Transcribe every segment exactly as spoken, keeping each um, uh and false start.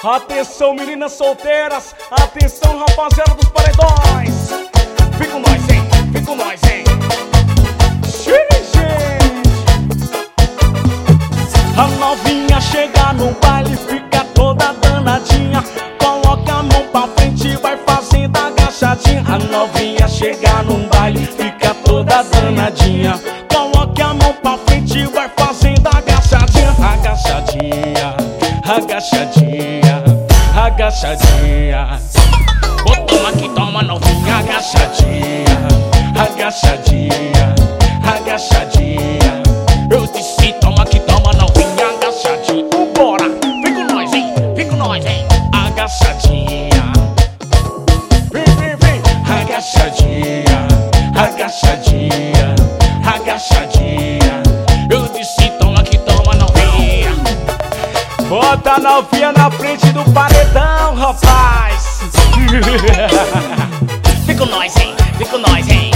Atenção, meninas solteiras. Atenção, rapaziada dos paredões. Vem com nós, hein? Vem com nós, hein? Gente, a novinha chega no baile, fica toda danadinha. Coloca a mão pra frente e vai fazendo agachadinha. A novinha chega no baile, fica toda danadinha. Coloca a mão pra frente e vai fazendo agachadinha. Agachadinha, agachadinha, agachadinha. Ô, toma que toma novinha, agachadinha, agachadinha, agachadinha. Eu disse toma que toma novinha, agachadinha. Bora, vem com nós, hein, vem com nós, hein. Agachadinha, vem, vem, vem. Agachadinha, agachadinha, agachadinha. Eu disse toma que toma novinha. Bota a novinha na frente do paredão, rapaz. Vem com nós, hein, vem com nós, hein.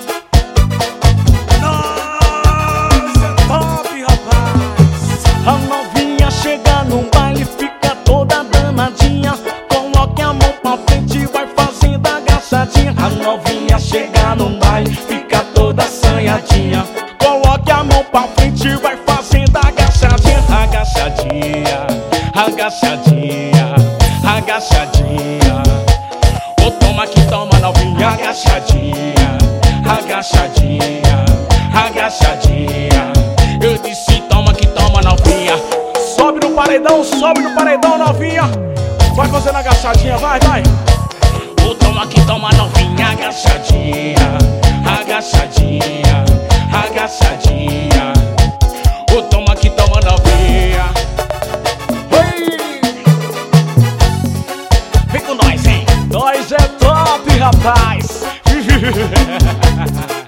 Nossa, top, rapaz. A novinha chega no baile, fica toda danadinha. Coloque a mão pra frente e vai fazendo agachadinha. A novinha chega no baile, fica toda assanhadinha. Coloque a mão pra frente e vai fazendo agachadinha. Agachadinha, agachadinha, agachadinha. Ô, toma que toma novinha, agachadinha, agachadinha, agachadinha. Eu disse toma que toma novinha. Sobe no paredão, sobe no paredão novinha. Vai fazendo agachadinha, vai, vai. Ô, toma que toma novinha, agachadinha, agachadinha, agachadinha. Ô, toma que toma novinha. Vem com nós, hein? Nós é top, rapaz.